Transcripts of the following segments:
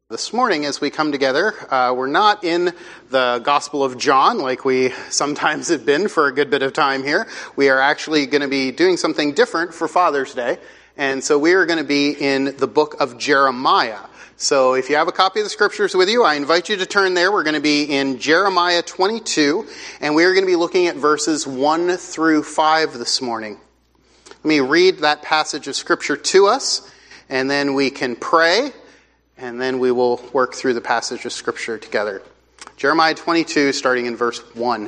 This morning, as we come together, we're not in the Gospel of John like we sometimes have been for a good bit of time here. We are actually going to be doing something different for Father's Day. And so we are going to be in the book of Jeremiah. So if you have a copy of the scriptures with you, I invite you to turn there. We're going to be in Jeremiah 22, and we are going to be looking at verses 1 through 5 this morning. Let me read that passage of scripture to us, and then we can pray. And then we will work through the passage of Scripture together. Jeremiah 22, starting in verse 1.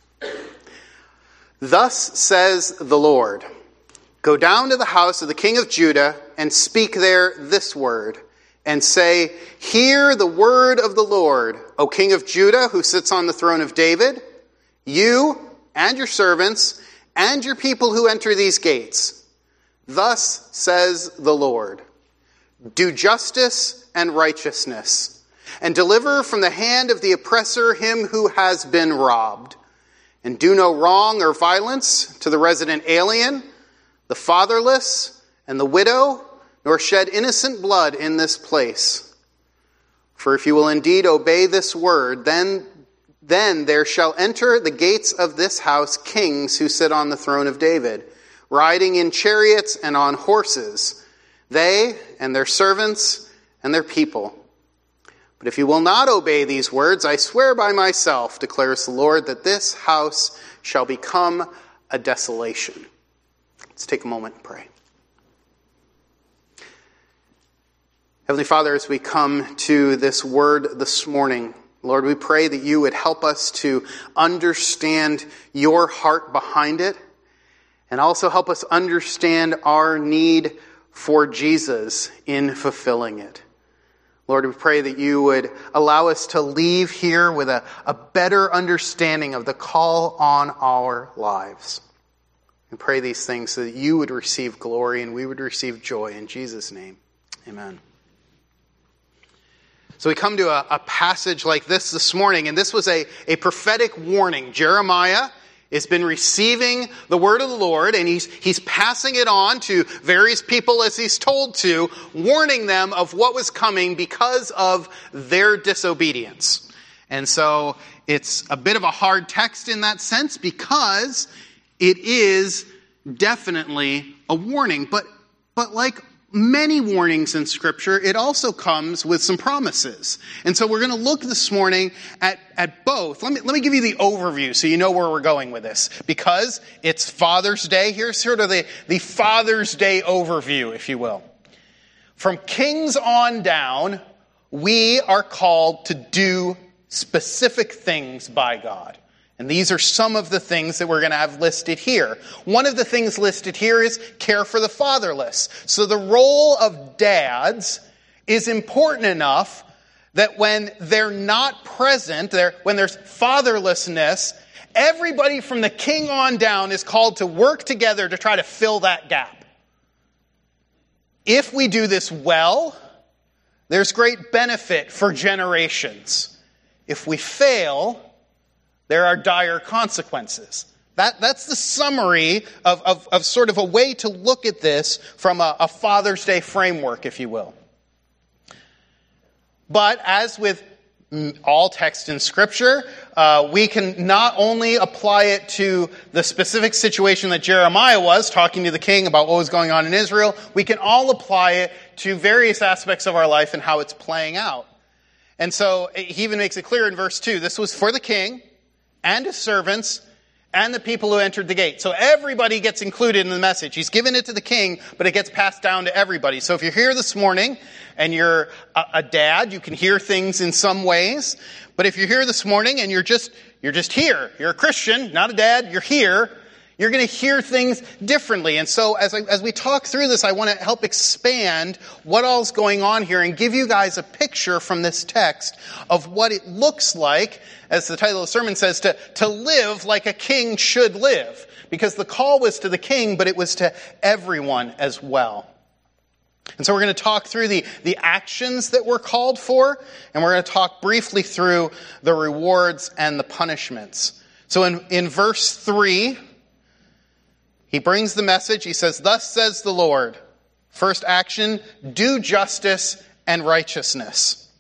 Thus says the Lord, go down to the house of the king of Judah and speak there this word, and say, hear the word of the Lord, O king of Judah, who sits on the throne of David, you and your servants and your people who enter these gates. Thus says the Lord, do justice and righteousness, and deliver from the hand of the oppressor him who has been robbed. And do no wrong or violence to the resident alien, the fatherless, and the widow, nor shed innocent blood in this place. For if you will indeed obey this word, then there shall enter the gates of this house kings who sit on the throne of David, riding in chariots and on horses, they and their servants and their people. But if you will not obey these words, I swear by myself, declares the Lord, that this house shall become a desolation. Let's take a moment and pray. Heavenly Father, as we come to this word this morning, Lord, we pray that you would help us to understand your heart behind it, and also help us understand our need for Jesus in fulfilling it. Lord, we pray that you would allow us to leave here with a better understanding of the call on our lives. We pray these things so that you would receive glory and we would receive joy. In Jesus' name, amen. So we come to a passage like this morning, and this was a prophetic warning. Jeremiah has been receiving the word of the Lord, and he's passing it on to various people as he's told to, warning them of what was coming because of their disobedience. And so it's a bit of a hard text in that sense because it is definitely a warning. But like many warnings in Scripture, it also comes with some promises. And so we're going to look this morning at both. Let me give you the overview so you know where we're going with this. Because it's Father's Day, here's sort of the Father's Day overview, if you will. From kings on down, we are called to do specific things by God. And these are some of the things that we're going to have listed here. One of the things listed here is care for the fatherless. So the role of dads is important enough that when they're not present, when there's fatherlessness, everybody from the king on down is called to work together to try to fill that gap. If we do this well, there's great benefit for generations. If we fail, there are dire consequences. That's the summary of sort of a way to look at this from a Father's Day framework, if you will. But as with all text in Scripture, we can not only apply it to the specific situation that Jeremiah was, talking to the king about what was going on in Israel, we can all apply it to various aspects of our life and how it's playing out. And so he even makes it clear in verse 2, this was for the king and his servants, and the people who entered the gate. So everybody gets included in the message. He's given it to the king, but it gets passed down to everybody. So if you're here this morning, and you're a dad, you can hear things in some ways. But if you're here this morning, and you're just here, you're a Christian, not a dad, you're here, you're going to hear things differently. And so as we talk through this, I want to help expand what all's going on here and give you guys a picture from this text of what it looks like, as the title of the sermon says, to live like a king should live. Because the call was to the king, but it was to everyone as well. And so we're going to talk through the actions that we're called for, and we're going to talk briefly through the rewards and the punishments. So in verse 3, he brings the message. He says, thus says the Lord. First action, do justice and righteousness.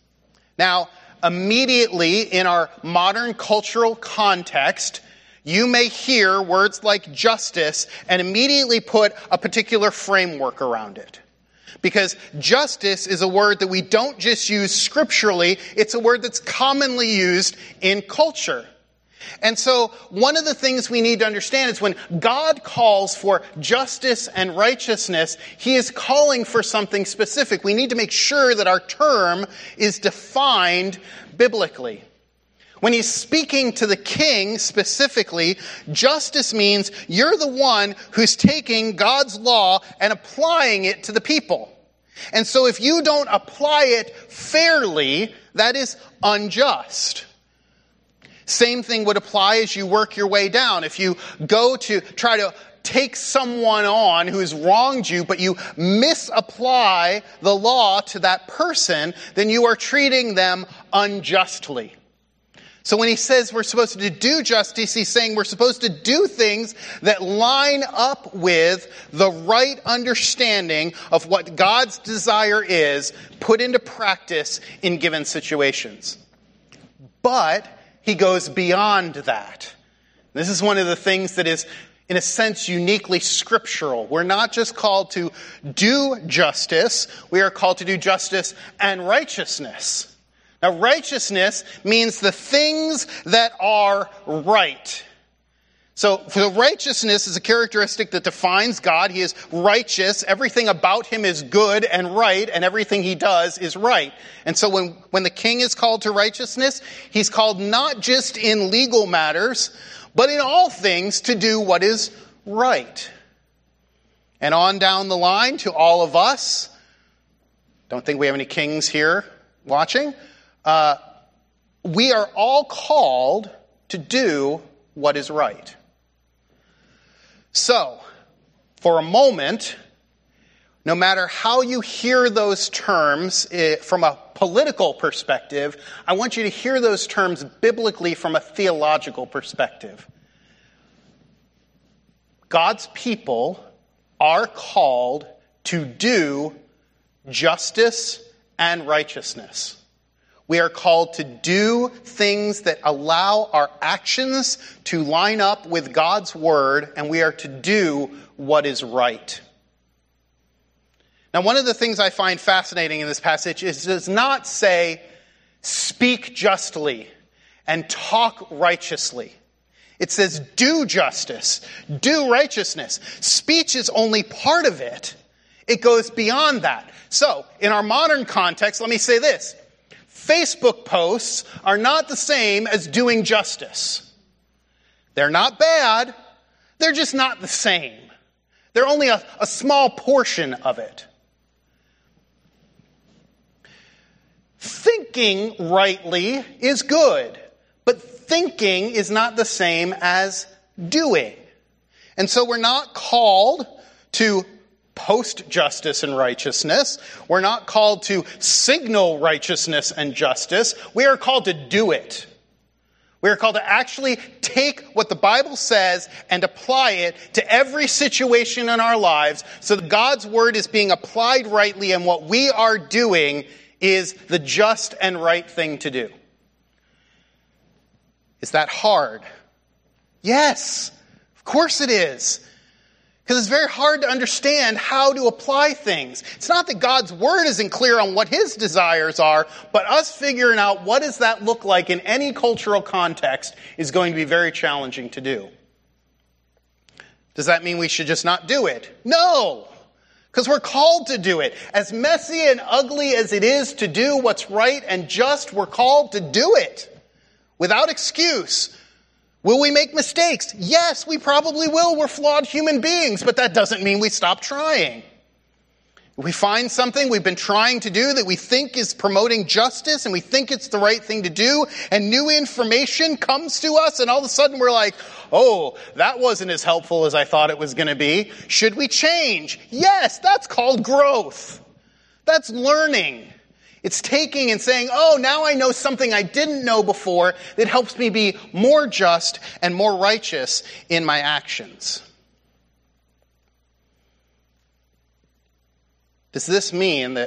Now, immediately in our modern cultural context, you may hear words like justice and immediately put a particular framework around it. Because justice is a word that we don't just use scripturally, it's a word that's commonly used in culture. And so one of the things we need to understand is when God calls for justice and righteousness, he is calling for something specific. We need to make sure that our term is defined biblically. When he's speaking to the king specifically, justice means you're the one who's taking God's law and applying it to the people. And so if you don't apply it fairly, that is unjust. Same thing would apply as you work your way down. If you go to try to take someone on who's wronged you, but you misapply the law to that person, then you are treating them unjustly. So when he says we're supposed to do justice, he's saying we're supposed to do things that line up with the right understanding of what God's desire is put into practice in given situations. But he goes beyond that. This is one of the things that is, in a sense, uniquely scriptural. We're not just called to do justice, we are called to do justice and righteousness. Now, righteousness means the things that are right. So, righteousness is a characteristic that defines God. He is righteous. Everything about him is good and right, and everything he does is right. And so when the king is called to righteousness, he's called not just in legal matters, but in all things to do what is right. And on down the line to all of us, don't think we have any kings here watching, we are all called to do what is right. So, for a moment, no matter how you hear those terms from a political perspective, I want you to hear those terms biblically from a theological perspective. God's people are called to do justice and righteousness. We are called to do things that allow our actions to line up with God's word, and we are to do what is right. Now, one of the things I find fascinating in this passage is it does not say, speak justly and talk righteously. It says, do justice, do righteousness. Speech is only part of it. It goes beyond that. So, in our modern context, let me say this. Facebook posts are not the same as doing justice. They're not bad. They're just not the same. They're only a small portion of it. Thinking rightly is good, but thinking is not the same as doing. And so we're not called to post justice and righteousness. We're not called to signal righteousness and justice. We are called to do it. We are called to actually take what the Bible says and apply it to every situation in our lives so that God's word is being applied rightly, and what we are doing is the just and right thing to do. Is that hard? Yes, of course it is. Because it's very hard to understand how to apply things. It's not that God's word isn't clear on what his desires are, but us figuring out what does that look like in any cultural context is going to be very challenging to do. Does that mean we should just not do it? No! Because we're called to do it. As messy and ugly as it is to do what's right and just, we're called to do it. Without excuse. Will we make mistakes? Yes, we probably will. We're flawed human beings, but that doesn't mean we stop trying. If we find something we've been trying to do that we think is promoting justice and we think it's the right thing to do, and new information comes to us and all of a sudden we're like, oh, that wasn't as helpful as I thought it was going to be. Should we change? Yes, that's called growth. That's learning. It's taking and saying, oh, now I know something I didn't know before that helps me be more just and more righteous in my actions. Does this mean that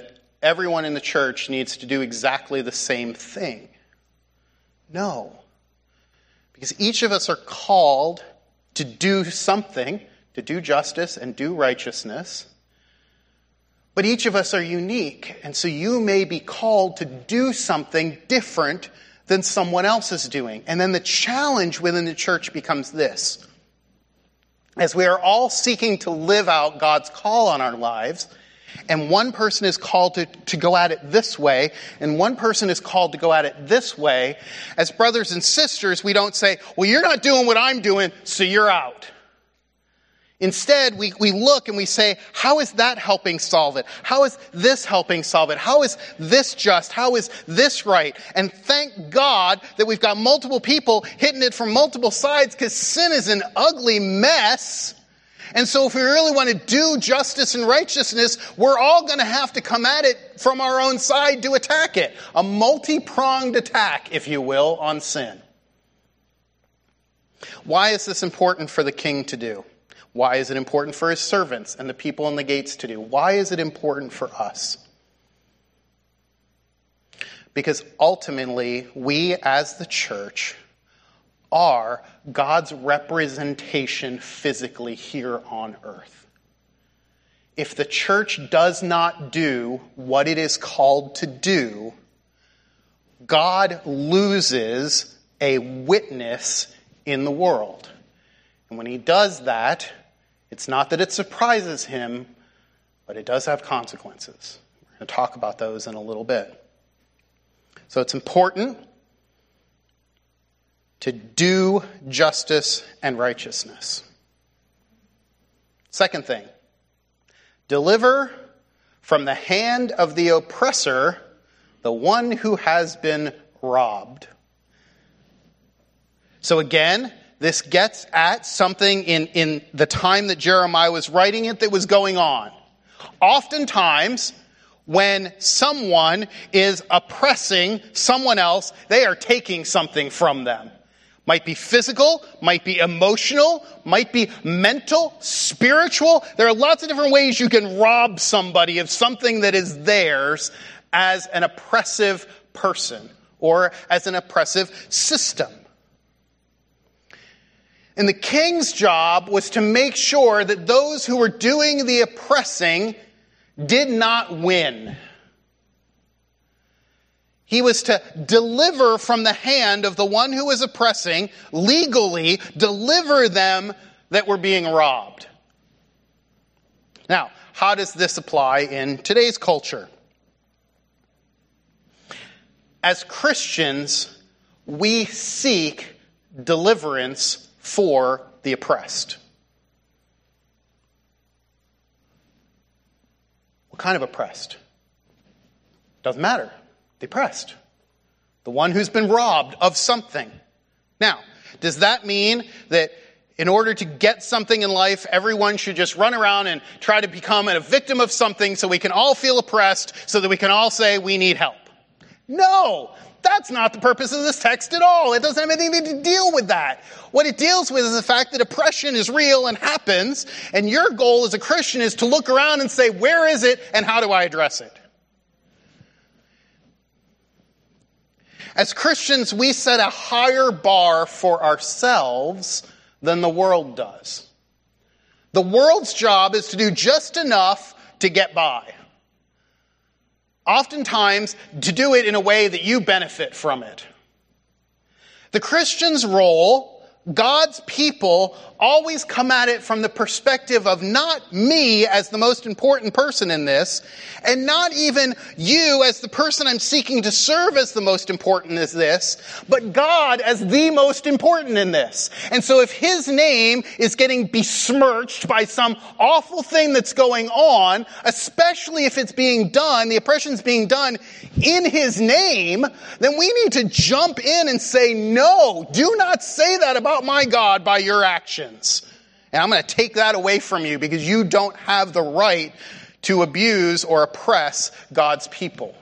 everyone in the church needs to do exactly the same thing. No. Because each of us are called to do something, to do justice and do righteousness. But each of us are unique, and so you may be called to do something different than someone else is doing. And then the challenge within the church becomes this. As we are all seeking to live out God's call on our lives, and one person is called to go at it this way, and one person is called to go at it this way, as brothers and sisters, we don't say, well, you're not doing what I'm doing, so you're out. Instead, we look and we say, how is that helping solve it? How is this helping solve it? How is this just? How is this right? And thank God that we've got multiple people hitting it from multiple sides, because sin is an ugly mess. And so if we really want to do justice and righteousness, we're all going to have to come at it from our own side to attack it. A multi-pronged attack, if you will, on sin. Why is this important for the king to do? Why is it important for his servants and the people in the gates to do? Why is it important for us? Because ultimately, we as the church are God's representation physically here on earth. If the church does not do what it is called to do, God loses a witness in the world. And when he does that, it's not that it surprises him, but it does have consequences. We're going to talk about those in a little bit. So it's important to do justice and righteousness. Second thing, deliver from the hand of the oppressor the one who has been robbed. So again, this gets at something in the time that Jeremiah was writing it that was going on. Oftentimes, when someone is oppressing someone else, they are taking something from them. Might be physical, might be emotional, might be mental, spiritual. There are lots of different ways you can rob somebody of something that is theirs as an oppressive person or as an oppressive system. And the king's job was to make sure that those who were doing the oppressing did not win. He was to deliver from the hand of the one who was oppressing, legally deliver them that were being robbed. Now, how does this apply in today's culture? As Christians, we seek deliverance for the oppressed. What kind of oppressed? Doesn't matter. The oppressed. The one who's been robbed of something. Now, does that mean that in order to get something in life, everyone should just run around and try to become a victim of something so we can all feel oppressed, so that we can all say we need help? No! That's not the purpose of this text at all. It doesn't have anything to deal with that. What it deals with is the fact that oppression is real and happens, and your goal as a Christian is to look around and say, where is it and how do I address it? As Christians, we set a higher bar for ourselves than the world does. The world's job is to do just enough to get by. Oftentimes, to do it in a way that you benefit from it. The Christian's role, God's people, always come at it from the perspective of not me as the most important person in this, and not even you as the person I'm seeking to serve as the most important as this, but God as the most important in this. And so if his name is getting besmirched by some awful thing that's going on, especially if it's being done, the oppression's being done in his name, then we need to jump in and say, no, do not say that about my God by your actions. And I'm going to take that away from you because you don't have the right to abuse or oppress God's people.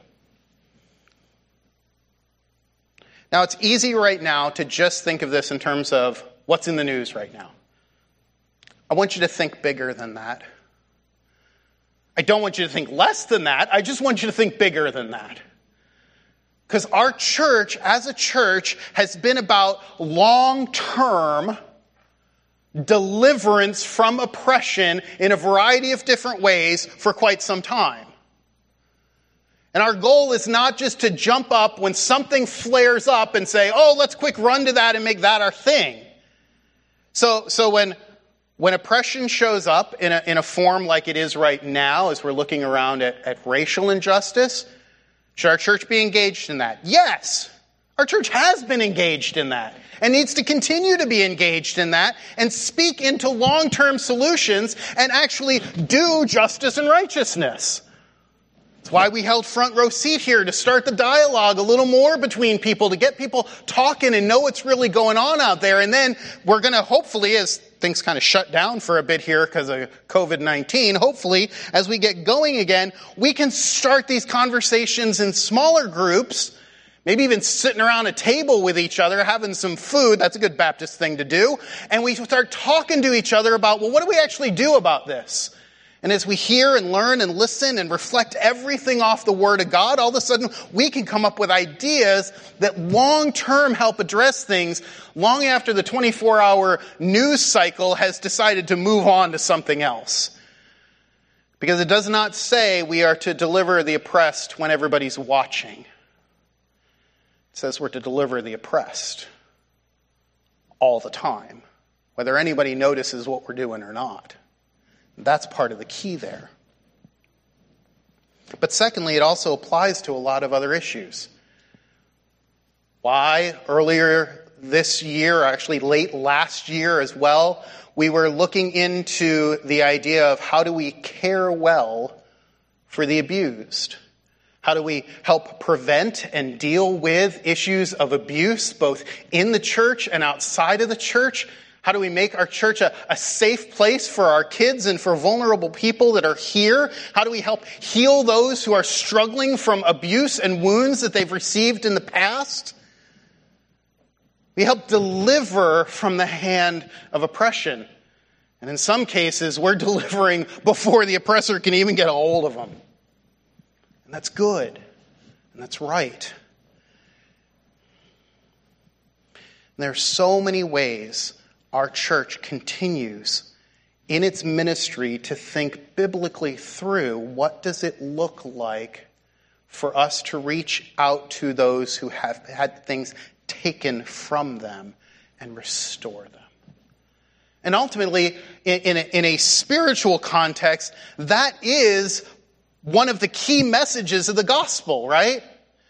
Now, it's easy right now to just think of this in terms of what's in the news right now. I want you to think bigger than that. I don't want you to think less than that. I just want you to think bigger than that. Because our church, as a church, has been about long-term deliverance from oppression in a variety of different ways for quite some time. And our goal is not just to jump up when something flares up and say, oh, let's quick run to that and make that our thing. So when oppression shows up in a form like it is right now, as we're looking around at racial injustice, should our church be engaged in that? Yes. Our church has been engaged in that and needs to continue to be engaged in that and speak into long-term solutions and actually do justice and righteousness. That's why we held front row seat here, to start the dialogue a little more between people, to get people talking and know what's really going on out there. And then we're going to hopefully, as things kind of shut down for a bit here because of COVID-19, hopefully, as we get going again, we can start these conversations in smaller groups, maybe even sitting around a table with each other, having some food. That's a good Baptist thing to do. And we start talking to each other about, well, what do we actually do about this? And as we hear and learn and listen and reflect everything off the Word of God, all of a sudden we can come up with ideas that long-term help address things long after the 24-hour news cycle has decided to move on to something else. Because it does not say we are to deliver the oppressed when everybody's watching. It says we're to deliver the oppressed all the time, whether anybody notices what we're doing or not. That's part of the key there. But secondly, it also applies to a lot of other issues. Why? Earlier this year, actually late last year as well, we were looking into the idea of how do we care well for the abused? How do we help prevent and deal with issues of abuse, both in the church and outside of the church? How do we make our church a safe place for our kids and for vulnerable people that are here? How do we help heal those who are struggling from abuse and wounds that they've received in the past? We help deliver from the hand of oppression. And in some cases, we're delivering before the oppressor can even get a hold of them. And that's good. And that's right. And there are so many ways our church continues in its ministry to think biblically through what does it look like for us to reach out to those who have had things taken from them and restore them. And ultimately, in a spiritual context, that is one of the key messages of the gospel, right?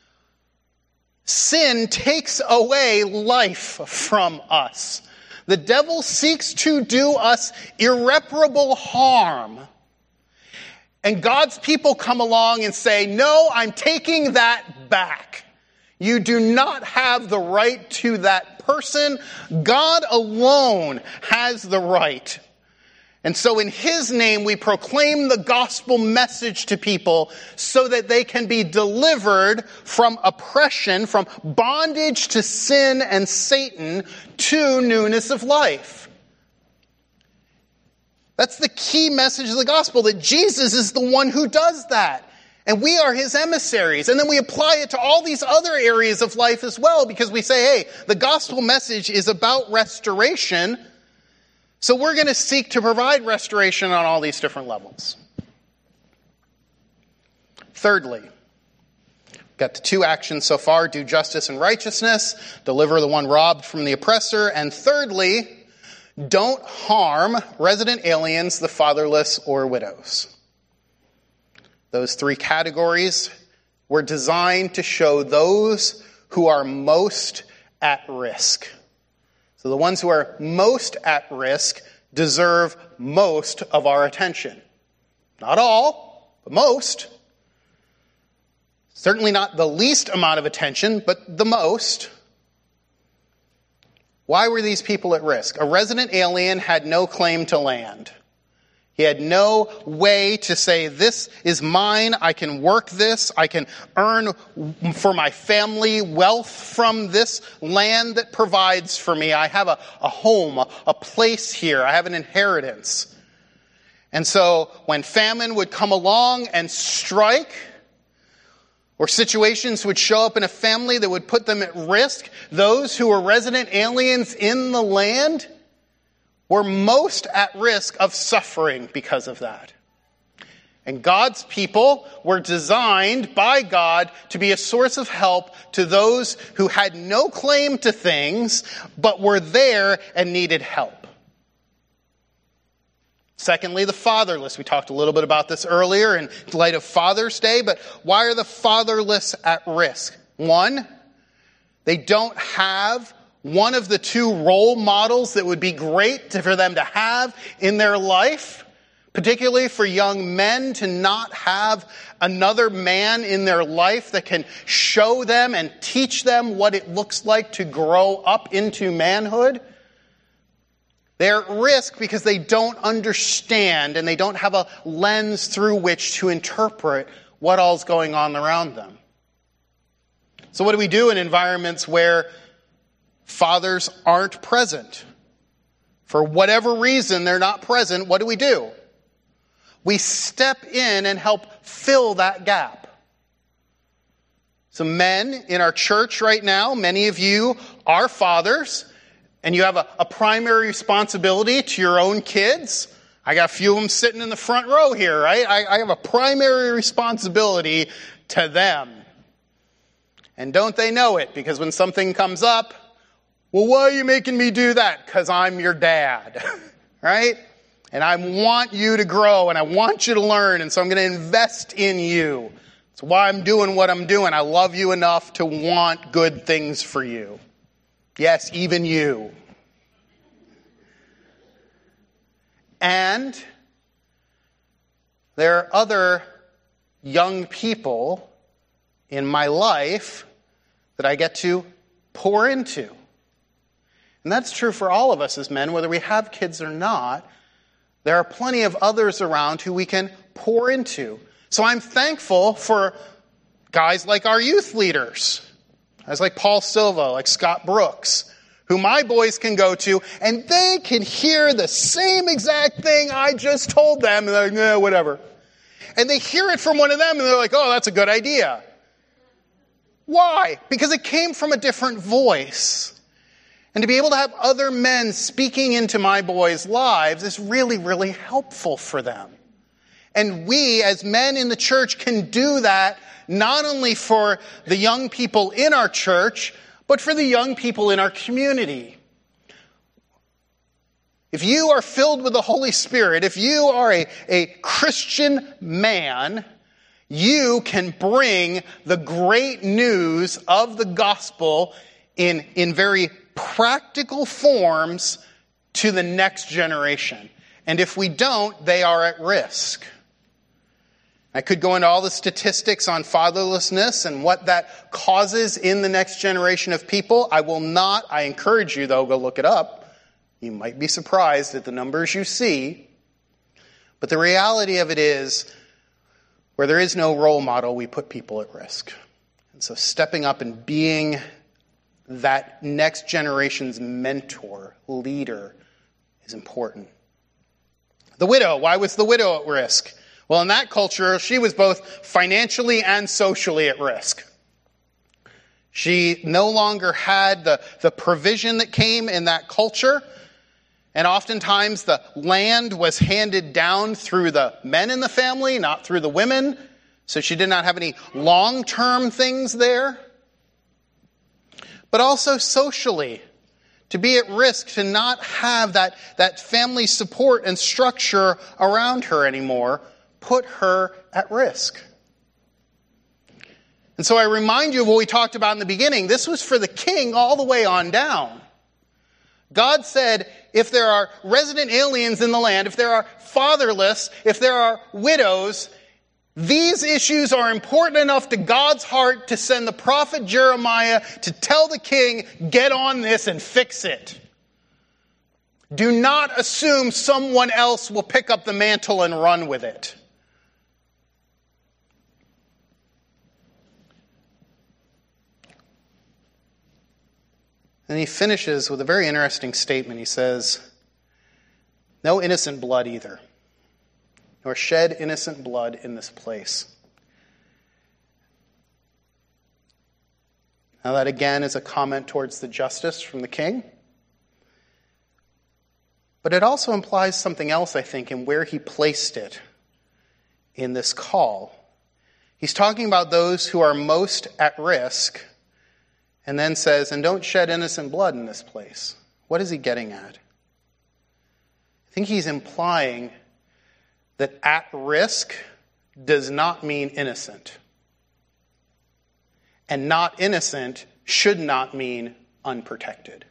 Sin takes away life from us. The devil seeks to do us irreparable harm. And God's people come along and say, no, I'm taking that back. You do not have the right to that person. God alone has the right. And so in His name, we proclaim the gospel message to people so that they can be delivered from oppression, from bondage to sin and Satan, to newness of life. That's the key message of the gospel, that Jesus is the one who does that. And we are His emissaries. And then we apply it to all these other areas of life as well, because we say, hey, the gospel message is about restoration. So we're going to seek to provide restoration on all these different levels. Thirdly, got the two actions so far: do justice and righteousness, deliver the one robbed from the oppressor. And thirdly, don't harm resident aliens, the fatherless, or widows. Those three categories were designed to show those who are most at risk. So the ones who are most at risk deserve most of our attention. Not all, but most. Certainly not the least amount of attention, but the most. Why were these people at risk? A resident alien had no claim to land. He had no way to say, this is mine, I can work this, I can earn for my family wealth from this land that provides for me. I have a home, a place here, I have an inheritance. And so when famine would come along and strike, or situations would show up in a family that would put them at risk, those who were resident aliens in the land were most at risk of suffering because of that. And God's people were designed by God to be a source of help to those who had no claim to things, but were there and needed help. Secondly, the fatherless. We talked a little bit about this earlier in light of Father's Day, but why are the fatherless at risk? One, they don't have one of the two role models that would be great for them to have in their life, particularly for young men to not have another man in their life that can show them and teach them what it looks like to grow up into manhood. They're at risk because they don't understand and they don't have a lens through which to interpret what all's going on around them. So what do we do in environments where fathers aren't present? For whatever reason they're not present, what do? We step in and help fill that gap. So men in our church right now, many of you are fathers, and you have a primary responsibility to your own kids. I got a few of them sitting in the front row here, right? I have a primary responsibility to them. And don't they know it? Because when something comes up, well, why are you making me do that? Because I'm your dad, right? And I want you to grow and I want you to learn, and so I'm going to invest in you. That's why I'm doing what I'm doing. I love you enough to want good things for you. Yes, even you. And there are other young people in my life that I get to pour into. And that's true for all of us as men, whether we have kids or not. There are plenty of others around who we can pour into. So I'm thankful for guys like our youth leaders. Guys like Paul Silva, like Scott Brooks, who my boys can go to, and they can hear the same exact thing I just told them, and they're like, nah, whatever. And they hear it from one of them, and they're like, oh, that's a good idea. Why? Because it came from a different voice. And to be able to have other men speaking into my boys' lives is really, really helpful for them. And we, as men in the church, can do that not only for the young people in our church, but for the young people in our community. If you are filled with the Holy Spirit, if you are a Christian man, you can bring the great news of the gospel in very practical forms to the next generation. And if we don't, they are at risk. I could go into all the statistics on fatherlessness and what that causes in the next generation of people. I will not. I encourage you, though, go look it up. You might be surprised at the numbers you see. But the reality of it is, where there is no role model, we put people at risk. And so stepping up and being that next generation's mentor, leader, is important. The widow. Why was the widow at risk? Well, in that culture, she was both financially and socially at risk. She no longer had the provision that came in that culture. And oftentimes the land was handed down through the men in the family, not through the women. So she did not have any long-term things there. But also socially, to be at risk, to not have that family support and structure around her anymore, put her at risk. And so I remind you of what we talked about in the beginning. This was for the king all the way on down. God said, if there are resident aliens in the land, if there are fatherless, if there are widows, these issues are important enough to God's heart to send the prophet Jeremiah to tell the king, get on this and fix it. Do not assume someone else will pick up the mantle and run with it. And he finishes with a very interesting statement. He says, no innocent blood either. nor shed innocent blood in this place. Now that again is a comment towards the justice from the king. But it also implies something else, I think, in where he placed it in this call. He's talking about those who are most at risk, and then says, and don't shed innocent blood in this place. What is he getting at? I think he's implying that at risk does not mean innocent. And not innocent should not mean unprotected.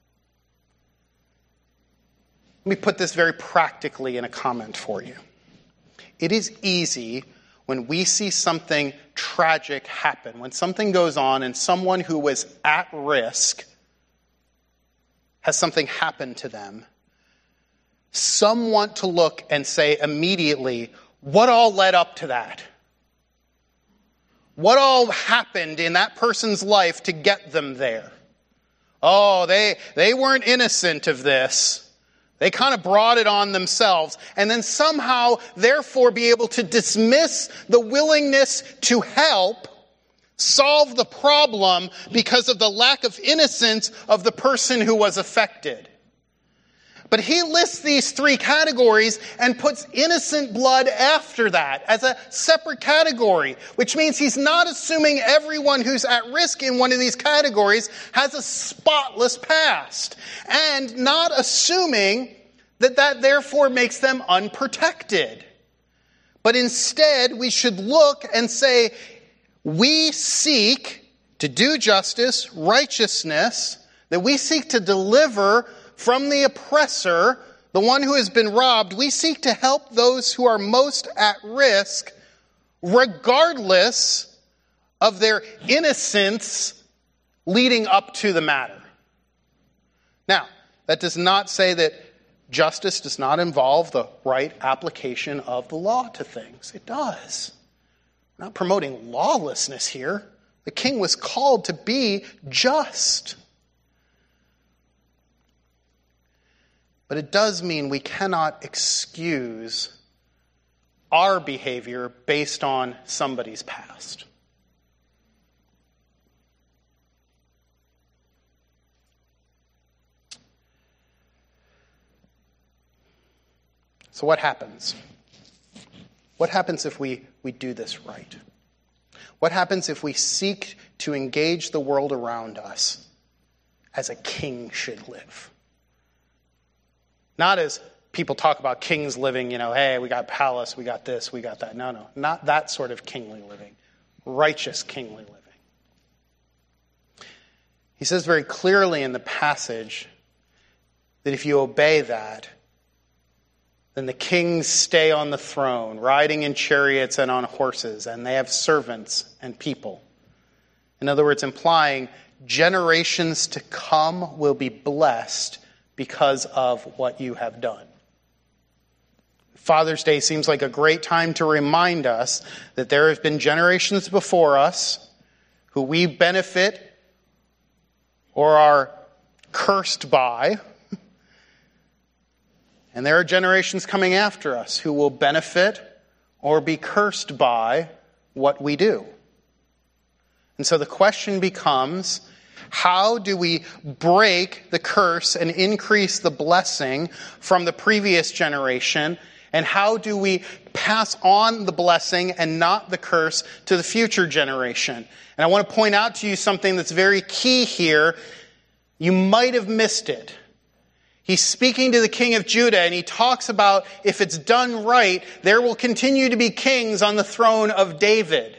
Let me put this very practically in a comment for you. It is easy when we see something tragic happen, when something goes on and someone who was at risk has something happen to them, some want to look and say immediately, what all led up to that? What all happened in that person's life to get them there? Oh, they weren't innocent of this. They kind of brought it on themselves, and then somehow, therefore, be able to dismiss the willingness to help solve the problem because of the lack of innocence of the person who was affected. But he lists these three categories and puts innocent blood after that as a separate category, which means he's not assuming everyone who's at risk in one of these categories has a spotless past, and not assuming that therefore makes them unprotected. But instead, we should look and say, we seek to do justice, righteousness, that we seek to deliver from the oppressor, the one who has been robbed. We seek to help those who are most at risk, regardless of their innocence leading up to the matter. Now, that does not say that justice does not involve the right application of the law to things. It does. We're not promoting lawlessness here. The king was called to be just. But it does mean we cannot excuse our behavior based on somebody's past. So what happens? What happens if we do this right? What happens if we seek to engage the world around us as a king should live? Not as people talk about kings living, hey, we got palace, we got this, we got that. No, not that sort of kingly living. Righteous kingly living. He says very clearly in the passage that if you obey that, then the kings stay on the throne, riding in chariots and on horses, and they have servants and people. In other words, implying generations to come will be blessed because of what you have done. Father's Day seems like a great time to remind us that there have been generations before us who we benefit or are cursed by. And there are generations coming after us who will benefit or be cursed by what we do. And so the question becomes, how do we break the curse and increase the blessing from the previous generation? And how do we pass on the blessing and not the curse to the future generation? And I want to point out to you something that's very key here. You might have missed it. He's speaking to the king of Judah, and he talks about if it's done right, there will continue to be kings on the throne of David.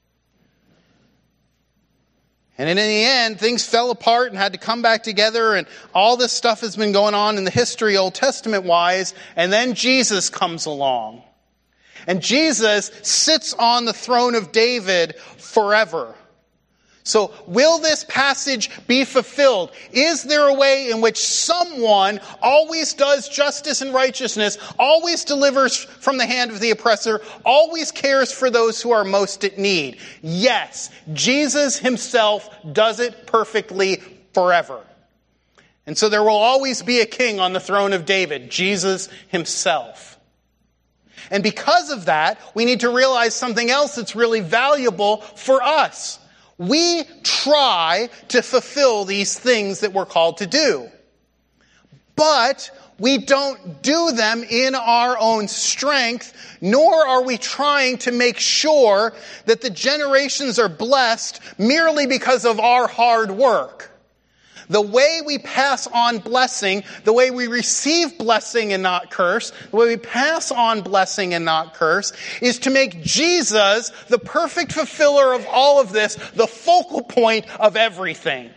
And in the end, things fell apart and had to come back together, and all this stuff has been going on in the history Old Testament-wise, and then Jesus comes along. And Jesus sits on the throne of David forever. So will this passage be fulfilled? Is there a way in which someone always does justice and righteousness, always delivers from the hand of the oppressor, always cares for those who are most at need? Yes, Jesus himself does it perfectly forever. And so there will always be a king on the throne of David, Jesus himself. And because of that, we need to realize something else that's really valuable for us. We try to fulfill these things that we're called to do. But we don't do them in our own strength, nor are we trying to make sure that the generations are blessed merely because of our hard work. The way we pass on blessing, the way we receive blessing and not curse, the way we pass on blessing and not curse, is to make Jesus, the perfect fulfiller of all of this, the focal point of everything.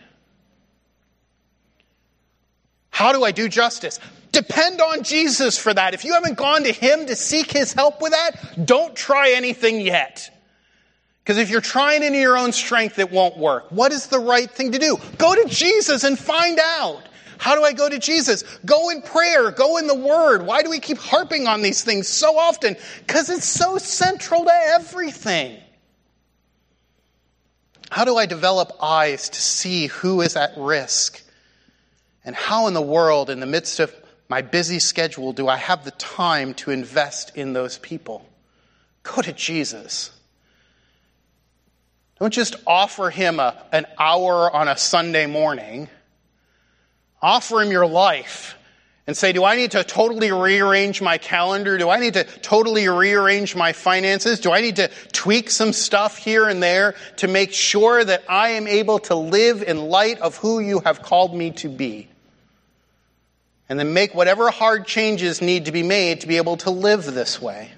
How do I do justice? Depend on Jesus for that. If you haven't gone to him to seek his help with that, don't try anything yet. Because if you're trying in your own strength, it won't work. What is the right thing to do? Go to Jesus and find out. How do I go to Jesus? Go in prayer. Go in the Word. Why do we keep harping on these things so often? Because it's so central to everything. How do I develop eyes to see who is at risk? And how in the world, in the midst of my busy schedule, do I have the time to invest in those people? Go to Jesus. Don't just offer him an hour on a Sunday morning. Offer him your life and say, do I need to totally rearrange my calendar? Do I need to totally rearrange my finances? Do I need to tweak some stuff here and there to make sure that I am able to live in light of who you have called me to be? And then make whatever hard changes need to be made to be able to live this way.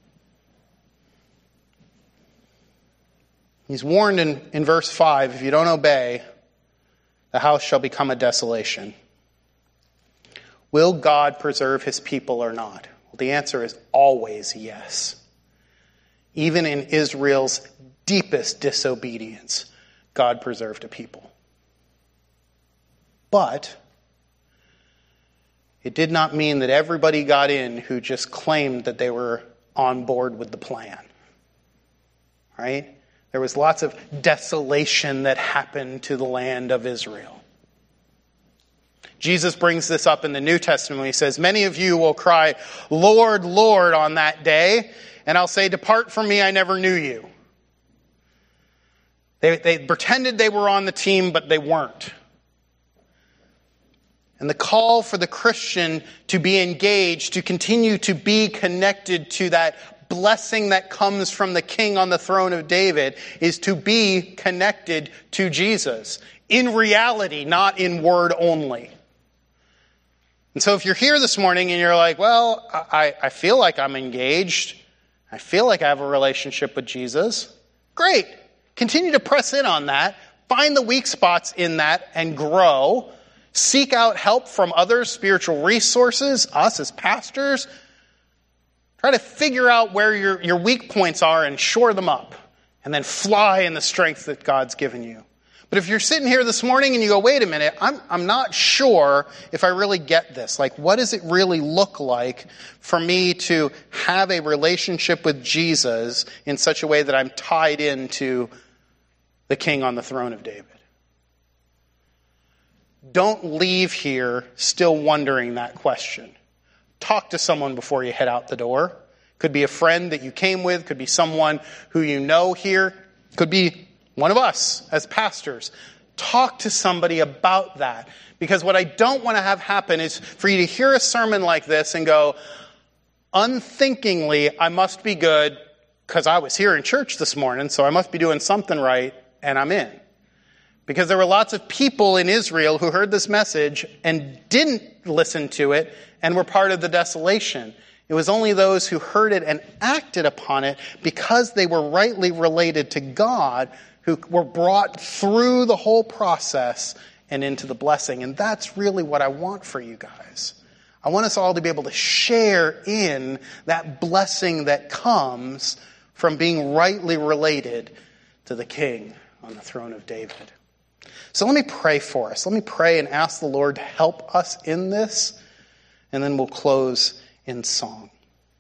He's warned in verse 5, if you don't obey, the house shall become a desolation. Will God preserve his people or not? Well, the answer is always yes. Even in Israel's deepest disobedience, God preserved a people. But it did not mean that everybody got in who just claimed that they were on board with the plan. Right? There was lots of desolation that happened to the land of Israel. Jesus brings this up in the New Testament. He says, many of you will cry, Lord, Lord, on that day, and I'll say, depart from me, I never knew you. They pretended they were on the team, but they weren't. And the call for the Christian to be engaged, to continue to be connected to that blessing that comes from the King on the throne of David, is to be connected to Jesus. In reality, not in word only. And so if you're here this morning and you're like, well, I feel like I'm engaged. I feel like I have a relationship with Jesus. Great. Continue to press in on that. Find the weak spots in that and grow. Seek out help from others, spiritual resources, us as pastors. Try to figure out where your weak points are and shore them up. And then fly in the strength that God's given you. But if you're sitting here this morning and you go, wait a minute, I'm not sure if I really get this. Like, what does it really look like for me to have a relationship with Jesus in such a way that I'm tied into the King on the throne of David? Don't leave here still wondering that question. Talk to someone before you head out the door. Could be a friend that you came with. Could be someone who you know here. Could be one of us as pastors. Talk to somebody about that. Because what I don't want to have happen is for you to hear a sermon like this and go, unthinkingly, I must be good because I was here in church this morning, so I must be doing something right, and I'm in. Because there were lots of people in Israel who heard this message and didn't listen to it and were part of the desolation. It was only those who heard it and acted upon it because they were rightly related to God who were brought through the whole process and into the blessing. And that's really what I want for you guys. I want us all to be able to share in that blessing that comes from being rightly related to the King on the throne of David. So let me pray for us. Let me pray and ask the Lord to help us in this, and then we'll close in song.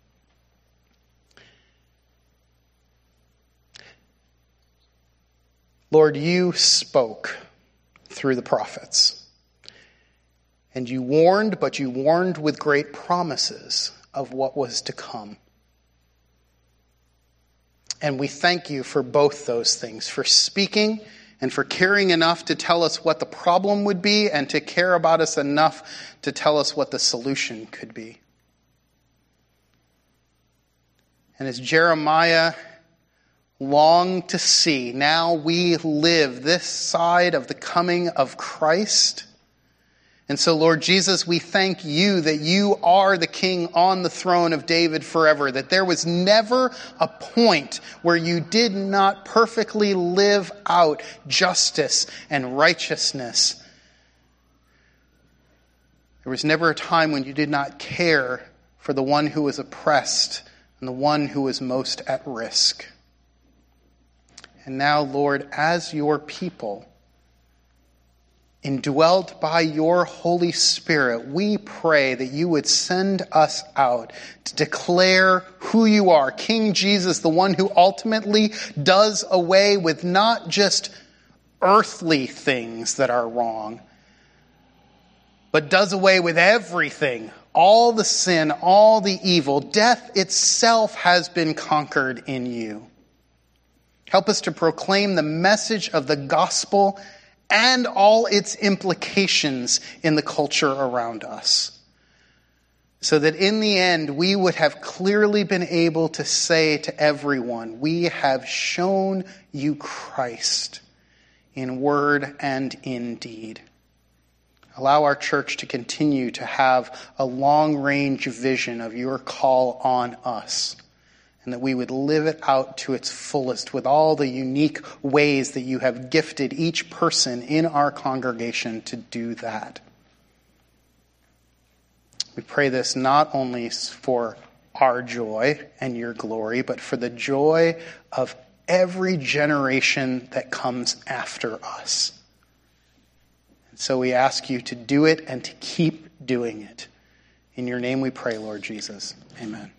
Lord, you spoke through the prophets, and you warned, but you warned with great promises of what was to come. And we thank you for both those things, for speaking and for caring enough to tell us what the problem would be and to care about us enough to tell us what the solution could be. And as Jeremiah longed to see, now we live this side of the coming of Christ. And so, Lord Jesus, we thank you that you are the King on the throne of David forever, that there was never a point where you did not perfectly live out justice and righteousness. There was never a time when you did not care for the one who was oppressed and the one who was most at risk. And now, Lord, as your people, indwelt by your Holy Spirit, we pray that you would send us out to declare who you are, King Jesus, the one who ultimately does away with not just earthly things that are wrong, but does away with everything, all the sin, all the evil. Death itself has been conquered in you. Help us to proclaim the message of the gospel and all its implications in the culture around us, so that in the end we would have clearly been able to say to everyone, we have shown you Christ in word and in deed. Allow our church to continue to have a long-range vision of your call on us, and that we would live it out to its fullest with all the unique ways that you have gifted each person in our congregation to do that. We pray this not only for our joy and your glory, but for the joy of every generation that comes after us. And so we ask you to do it and to keep doing it. In your name we pray, Lord Jesus. Amen.